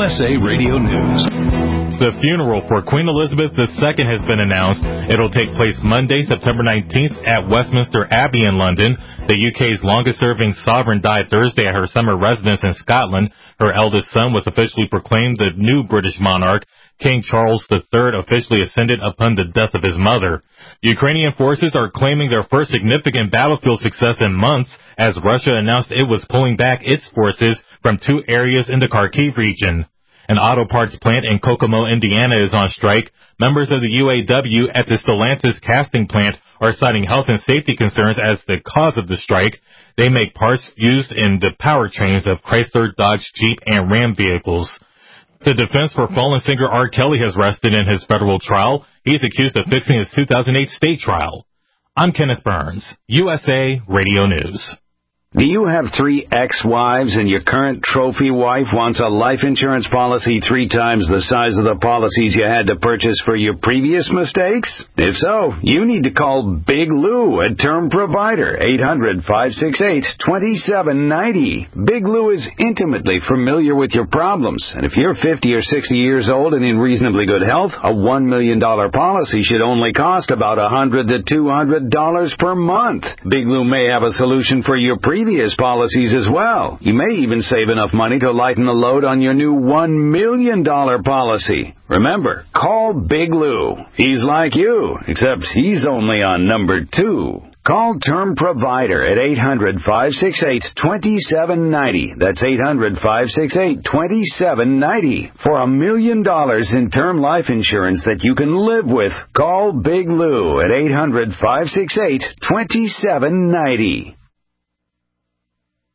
USA Radio News. The funeral for Queen Elizabeth II has been announced. It'll take place Monday, September 19th at Westminster Abbey in London. The UK's longest-serving sovereign died Thursday at her summer residence in Scotland. Her eldest son was officially proclaimed the new British monarch. King Charles III officially ascended upon the death of his mother. Ukrainian forces are claiming their first significant battlefield success in months as Russia announced it was pulling back its forces from 2 areas in the Kharkiv region. An auto parts plant in Kokomo, Indiana is on strike. Members of the UAW at the Stellantis casting plant are citing health and safety concerns as the cause of the strike. They make parts used in the powertrains of Chrysler, Dodge, Jeep, and Ram vehicles. The defense for fallen singer R. Kelly has rested in his federal trial. He's accused of fixing his 2008 state trial. I'm Kenneth Burns, USA Radio News. Do you have 3 ex-wives and your current trophy wife wants a life insurance policy 3 times the size of the policies you had to purchase for your previous mistakes? If so, you need to call Big Lou at Term Provider, 800-568-2790. Big Lou is intimately familiar with your problems, and if you're 50 or 60 years old and in reasonably good health, a $1 million policy should only cost about $100 to $200 per month. Big Lou may have a solution for your previous policies as well. You may even save enough money to lighten the load on your new $1 million policy. Remember, call Big Lou. He's like you, except he's only on number 2. Call Term Provider at 800-568-2790. That's 800-568-2790. For $1 million in term life insurance that you can live with, call Big Lou at 800-568-2790.